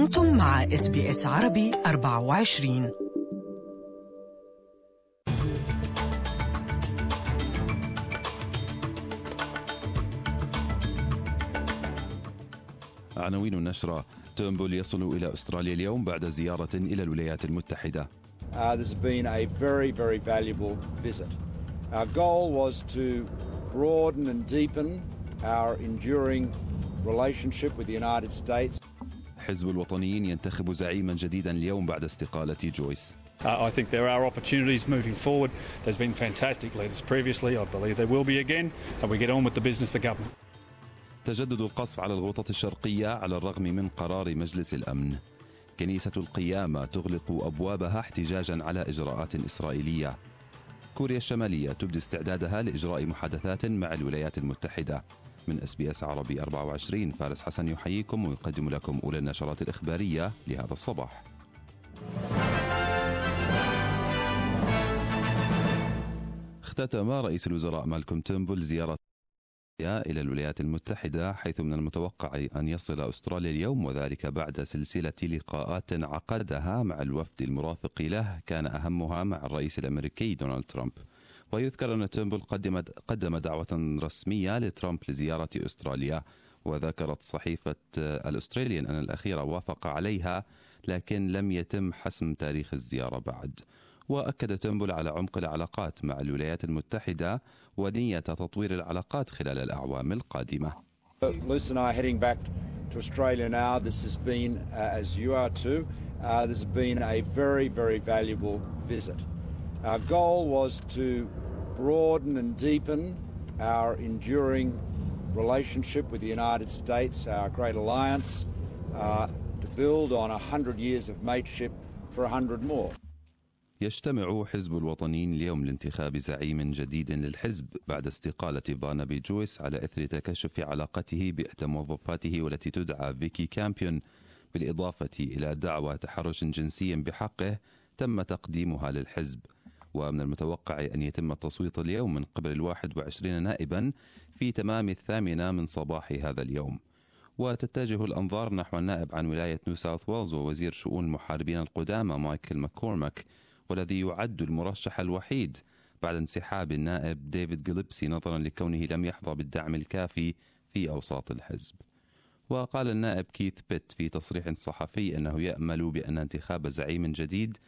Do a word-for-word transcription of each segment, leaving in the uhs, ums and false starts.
أنتم مع إس بي إس عربي أربعة وعشرين. عناوين النشرة: تورنبول يصل إلى أستراليا اليوم بعد زيارة إلى الولايات المتحدة. Uh, there's been a very, very valuable visit. Our goal was to broaden and deepen our enduring relationship with the United States. حزب الوطنيين ينتخب زعيما جديدا اليوم بعد استقالة جويس. Uh, I think there are opportunities moving forward. There's been fantastic leaders previously. I believe there will be again, and we get on with the business of government. تجدد القصف على الغوطة الشرقية على الرغم من قرار مجلس الأمن. كنيسة القيامة تغلق أبوابها احتجاجا على إجراءات إسرائيلية. كوريا الشمالية تبدي استعدادها لإجراء محادثات مع الولايات المتحدة. من إس بي إس عربي أربعة وعشرين، فارس حسن يحييكم ويقدم لكم أولى النشرات الإخبارية لهذا الصباح. اختتم رئيس الوزراء مالكوم تورنبول زيارة إلى الولايات المتحدة، حيث من المتوقع أن يصل أستراليا اليوم، وذلك بعد سلسلة لقاءات عقدها مع الوفد المرافق له، كان أهمها مع الرئيس الأمريكي دونالد ترامب. ويذكر أن تورنبول قدم قدم دعوة رسمية لترامب لزيارة أستراليا، وذكرت صحيفة الأستراليان أن الأخير وافق عليها، لكن لم يتم حسم تاريخ الزيارة بعد. وأكد تورنبول على عمق العلاقات مع الولايات المتحدة ونية تطوير العلاقات خلال الأعوام القادمة. Luce and I are heading back to Australia now. This has been, uh, as you are too, uh, this has been a very, very valuable visit. Our goal was to broaden and deepen our enduring relationship with the United States, our great alliance, uh, to build on a hundred years of mateship for a hundred more. يجتمع حزب الوطنيين اليوم لانتخاب زعيم جديد للحزب بعد استقالة بارنابي جويس على إثر تكشف علاقته بإحدى موظفاته والتي تدعى فيكي كامبيون، بالإضافة إلى دعوى تحرش جنسي بحقه تم تقديمها للحزب. ومن المتوقع أن يتم التصويت اليوم من قبل الواحد وعشرين نائبا في تمام الثامنة من صباح هذا اليوم. وتتجه الأنظار نحو النائب عن ولاية نيو ساوث ويلز ووزير شؤون المحاربين القدامى مايكل ماكورماك، والذي يعد المرشح الوحيد بعد انسحاب النائب ديفيد جيليبسي نظرا لكونه لم يحظى بالدعم الكافي في أوساط الحزب. وقال النائب كيث بيت في تصريح صحفي أنه يأمل بأن انتخاب زعيم جديد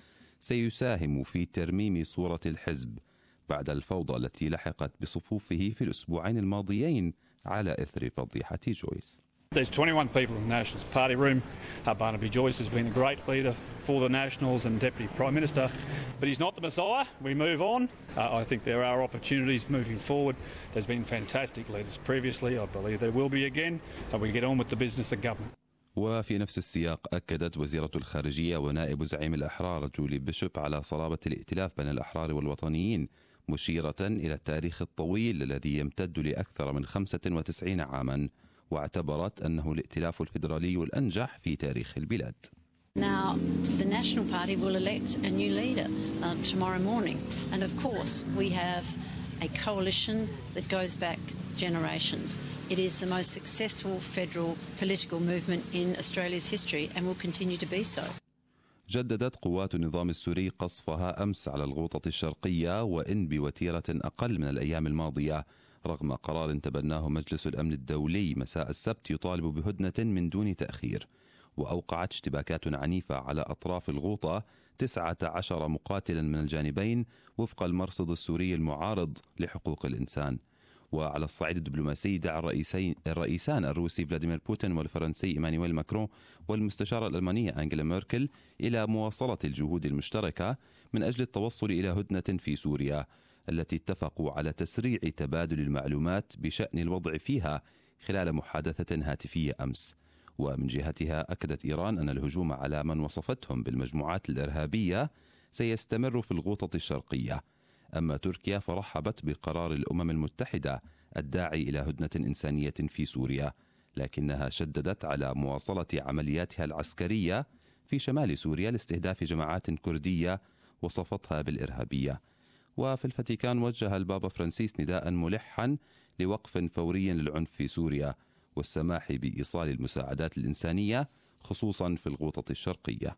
سيساهم في ترميم صورة الحزب بعد الفوضى التي لحقت بصفوفه في الأسبوعين الماضيين على إثر فضيحة جويس. There's twenty-one people in the Nationals party room. Uh, Barnaby Joyce has been a great leader for the Nationals and Deputy Prime Minister, but he's not the Messiah. We move on. Uh, I think there are opportunities moving forward. There's been fantastic leaders previously. I believe there will be again, and we get on with the business of government. وفي نفس السياق أكدت وزيرة الخارجية ونائب زعيم الأحرار جولي بيشوب على صلابة الائتلاف بين الأحرار والوطنيين، مشيرة إلى التاريخ الطويل الذي يمتد لأكثر من خمسة وتسعين عاما، واعتبرت أنه الائتلاف الفيدرالي الأنجح في تاريخ البلاد. Now, the National Party will elect a new leader uh, tomorrow morning, and of course we have a coalition that goes back generations. It is the most successful federal political movement in Australia's history and will continue to be so. جددت قوات النظام السوري قصفها أمس على الغوطة الشرقية، وإن بوتيرة أقل من الأيام الماضية، رغم قرار تبناه مجلس الأمن الدولي مساء السبت يطالب بهدنة من دون تأخير. وأوقعت اشتباكات عنيفة على أطراف الغوطة تسعة عشر مقاتلا من الجانبين وفق المرصد السوري المعارض لحقوق الإنسان. وعلى الصعيد الدبلوماسي دعا الرئيسين الرئيسان الروسي فلاديمير بوتين والفرنسي إيمانويل ماكرون والمستشارة الألمانية أنجيلا ميركل إلى مواصلة الجهود المشتركة من أجل التوصل إلى هدنة في سوريا، التي اتفقوا على تسريع تبادل المعلومات بشأن الوضع فيها خلال محادثة هاتفية أمس. ومن جهتها أكدت إيران أن الهجوم على من وصفتهم بالمجموعات الإرهابية سيستمر في الغوطة الشرقية. أما تركيا فرحبت بقرار الأمم المتحدة الداعي إلى هدنة إنسانية في سوريا، لكنها شددت على مواصلة عملياتها العسكرية في شمال سوريا لاستهداف جماعات كردية وصفتها بالإرهابية. وفي الفاتيكان وجه البابا فرانسيس نداء ملحا لوقف فوري للعنف في سوريا والسماح بإيصال المساعدات الإنسانية خصوصا في الغوطة الشرقية.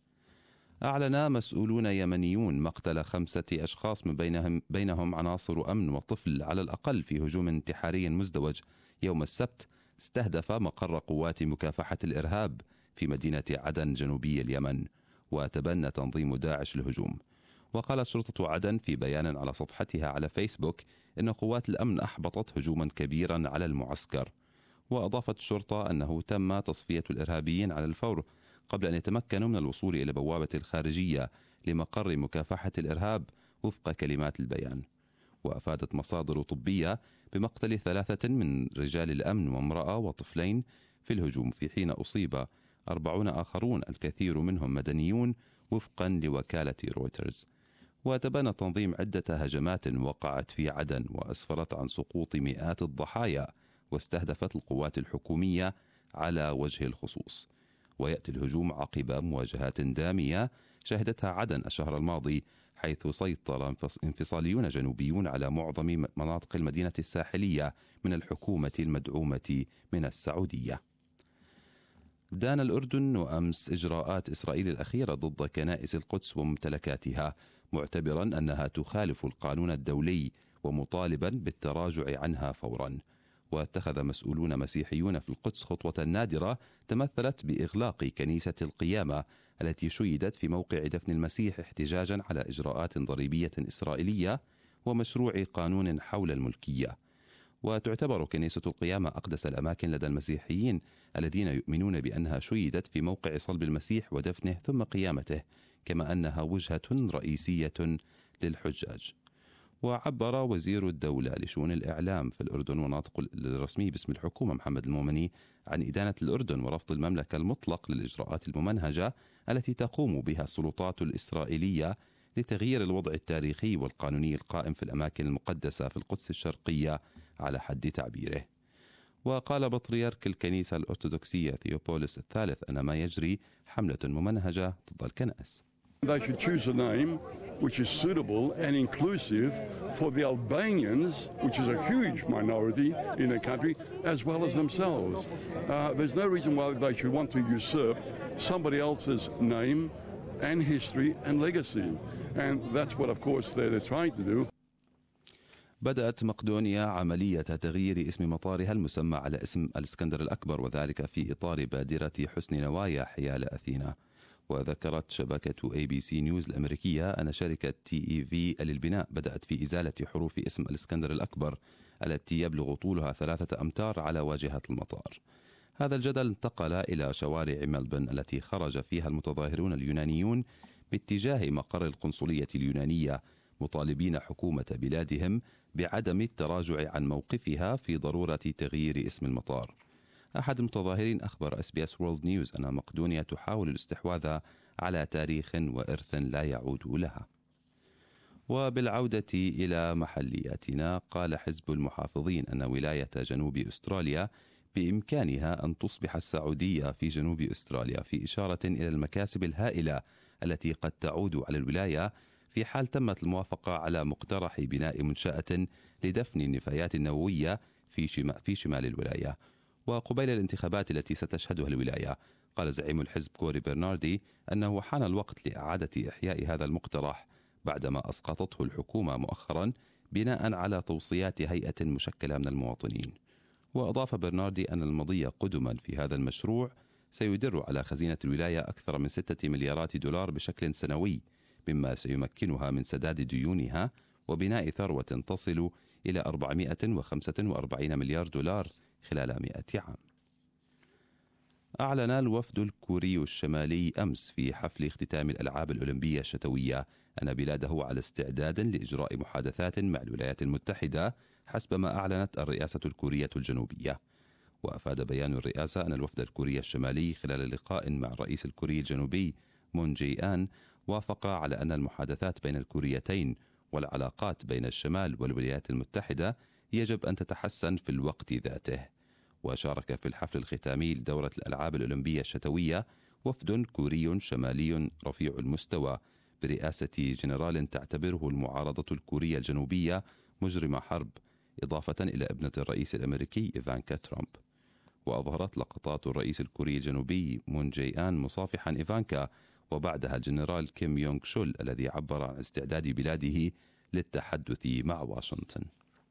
أعلن مسؤولون يمنيون مقتل خمسة أشخاص من بينهم, بينهم عناصر أمن وطفل على الأقل في هجوم انتحاري مزدوج يوم السبت استهدف مقر قوات مكافحة الإرهاب في مدينة عدن جنوبي اليمن، وتبنى تنظيم داعش الهجوم. وقالت شرطة عدن في بيان على صفحتها على فيسبوك إن قوات الأمن أحبطت هجوما كبيرا على المعسكر. وأضافت الشرطة أنه تم تصفية الإرهابيين على الفور قبل أن يتمكنوا من الوصول إلى بوابة الخارجية لمقر مكافحة الإرهاب وفق كلمات البيان. وأفادت مصادر طبية بمقتل ثلاثة من رجال الأمن وامرأة وطفلين في الهجوم، في حين أصيب أربعون آخرون الكثير منهم مدنيون وفقا لوكالة رويترز. وتبنى التنظيم عدة هجمات وقعت في عدن وأسفرت عن سقوط مئات الضحايا، واستهدفت القوات الحكومية على وجه الخصوص. ويأتي الهجوم عقب مواجهات دامية شهدتها عدن الشهر الماضي، حيث سيطر انفصاليون جنوبيون على معظم مناطق المدينة الساحلية من الحكومة المدعومة من السعودية. دان الأردن أمس إجراءات إسرائيل الأخيرة ضد كنائس القدس وممتلكاتها، معتبرا أنها تخالف القانون الدولي ومطالبا بالتراجع عنها فورا. واتخذ مسؤولون مسيحيون في القدس خطوة نادرة تمثلت بإغلاق كنيسة القيامة التي شيدت في موقع دفن المسيح احتجاجا على إجراءات ضريبية إسرائيلية ومشروع قانون حول الملكية. وتعتبر كنيسة القيامة أقدس الأماكن لدى المسيحيين الذين يؤمنون بأنها شيدت في موقع صلب المسيح ودفنه ثم قيامته، كما أنها وجهة رئيسية للحجاج. وعبر وزير الدولة لشؤون الإعلام في الأردن وناطق الرسمي باسم الحكومة محمد المومني عن إدانة الأردن ورفض المملكة المطلق للإجراءات الممنهجة التي تقوم بها السلطات الإسرائيلية لتغيير الوضع التاريخي والقانوني القائم في الأماكن المقدسة في القدس الشرقية على حد تعبيره. وقال بطريرك الكنيسة الأرثوذكسية ثيوبولس الثالث أن ما يجري حملة ممنهجة ضد الكنائس. They should choose a name which is suitable and inclusive for the Albanians, which is a huge minority in the country, as well as themselves. Uh, there's no reason why they should want to usurp somebody else's name and history and legacy. And that's what, of course, they're, they're trying to do. بدأت مقدونيا عملية تغيير اسم مطارها المسمى على اسم الإسكندر الأكبر، وذلك في إطار بادرة حسن نوايا حيال أثينا. وذكرت شبكة اي بي سي نيوز الأمريكية أن شركة تي اي في للبناء بدأت في إزالة حروف اسم الإسكندر الأكبر التي يبلغ طولها ثلاثة أمتار على واجهة المطار. هذا الجدل انتقل إلى شوارع ملبن التي خرج فيها المتظاهرون اليونانيون باتجاه مقر القنصلية اليونانية، مطالبين حكومة بلادهم بعدم التراجع عن موقفها في ضرورة تغيير اسم المطار. أحد المتظاهرين أخبر اس بي اس وورلد نيوز أن مقدونيا تحاول الاستحواذ على تاريخ وإرث لا يعود لها. وبالعودة إلى محلياتنا، قال حزب المحافظين أن ولاية جنوب أستراليا بإمكانها أن تصبح السعودية في جنوب أستراليا، في إشارة إلى المكاسب الهائلة التي قد تعود على الولاية في حال تمت الموافقة على مقترح بناء منشأة لدفن النفايات النووية في شمال الولاية. وقبيل الانتخابات التي ستشهدها الولاية، قال زعيم الحزب كوري برناردي أنه حان الوقت لإعادة إحياء هذا المقترح بعدما أسقطته الحكومة مؤخرا بناء على توصيات هيئة مشكلة من المواطنين. وأضاف برناردي أن المضي قدما في هذا المشروع سيدر على خزينة الولاية أكثر من ستة مليارات دولار بشكل سنوي، مما سيمكنها من سداد ديونها وبناء ثروة تصل إلى أربعمائة وخمسة وأربعين مليار دولار خلال مئة عام. أعلن الوفد الكوري الشمالي أمس في حفل اختتام الألعاب الأولمبية الشتوية أن بلاده على استعداد لإجراء محادثات مع الولايات المتحدة حسب ما أعلنت الرئاسة الكورية الجنوبية. وأفاد بيان الرئاسة أن الوفد الكوري الشمالي خلال لقاء مع الرئيس الكوري الجنوبي مون جي آن وافق على أن المحادثات بين الكوريتين والعلاقات بين الشمال والولايات المتحدة يجب أن تتحسن في الوقت ذاته. وشارك في الحفل الختامي لدورة الألعاب الأولمبية الشتوية وفد كوري شمالي رفيع المستوى برئاسة جنرال تعتبره المعارضة الكورية الجنوبية مجرم حرب، إضافة إلى ابنة الرئيس الأمريكي إيفانكا ترامب. وأظهرت لقطات الرئيس الكوري الجنوبي مون جي آن مصافحا إيفانكا، وبعدها الجنرال كيم يونغ شول الذي عبر عن استعداد بلاده للتحدث مع واشنطن.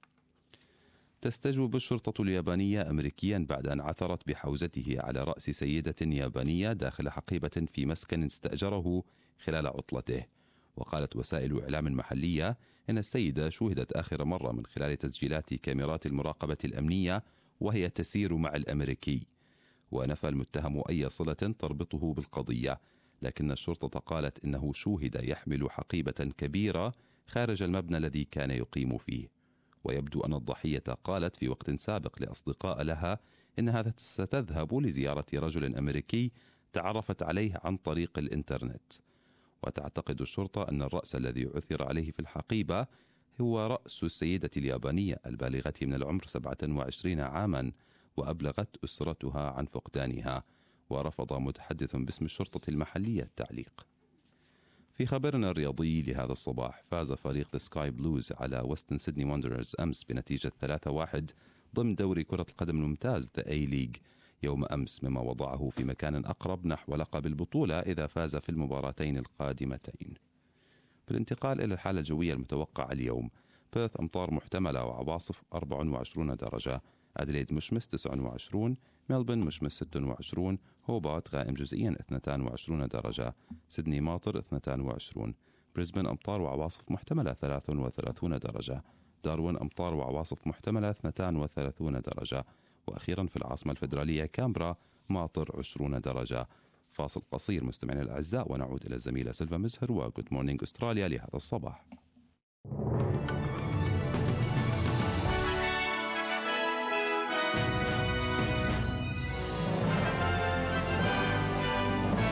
تستجوب الشرطة اليابانية أمريكيا بعد أن عثرت بحوزته على رأس سيدة يابانية داخل حقيبة في مسكن استأجره خلال عطلته. وقالت وسائل إعلام محلية إن السيدة شوهدت آخر مرة من خلال تسجيلات كاميرات المراقبة الأمنية وهي تسير مع الأمريكي. ونفى المتهم أي صلة تربطه بالقضية، لكن الشرطة قالت إنه شوهد يحمل حقيبة كبيرة خارج المبنى الذي كان يقيم فيه. ويبدو أن الضحية قالت في وقت سابق لأصدقاء لها إنها ستذهب لزيارة رجل أمريكي تعرفت عليه عن طريق الإنترنت. وتعتقد الشرطة أن الرأس الذي عثر عليه في الحقيبة هو رأس السيدة اليابانية البالغة من العمر سبعة وعشرين عاما، وأبلغت أسرتها عن فقدانها. ورفض متحدث باسم الشرطة المحلية التعليق. في خبرنا الرياضي لهذا الصباح، فاز فريق The Sky Blues على ويستن سيدني وندرز أمس بنتيجة ثلاثة واحد ضمن دوري كرة القدم الممتاز The A-League يوم أمس، مما وضعه في مكان أقرب نحو لقب البطولة إذا فاز في المباراتين القادمتين. في الانتقال إلى الحالة الجوية المتوقعة اليوم، بيرث أمطار محتملة وعواصف أربعة وعشرين درجة، أدليد مشمس تسعة وعشرين، ملبن مشمس ستة وعشرين، هوبارت غائم جزئيا اثنين وعشرين درجة، سيدني ماطر اثنين وعشرين، بريسبن أمطار وعواصف محتملة ثلاثة وثلاثين درجة، داروين أمطار وعواصف محتملة اثنين وثلاثين درجة، وأخيرا في العاصمة الفيدرالية كامبرا ماطر عشرين درجة. فاصل قصير مستمعين الأعزاء ونعود إلى الزميلة سيلفا مزهر وجود مورنينج أستراليا لهذا الصباح.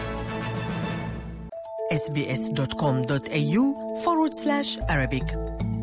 إس بي إس دوت كوم دوت إيه يو forward slash Arabic